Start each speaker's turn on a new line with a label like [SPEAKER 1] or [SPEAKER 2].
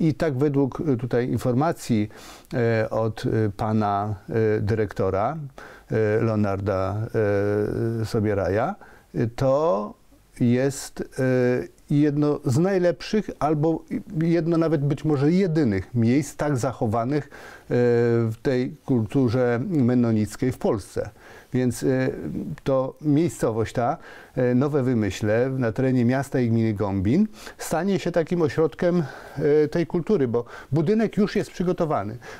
[SPEAKER 1] I tak według tutaj informacji od pana dyrektora Leonarda Sobieraja, to jest jedno z najlepszych, albo jedno nawet być może jedynych miejsc tak zachowanych w tej kulturze mennonickiej w Polsce. Więc to miejscowość ta, Nowe Wymyśle, na terenie miasta i gminy Gombin, stanie się takim ośrodkiem tej kultury, bo budynek już jest przygotowany.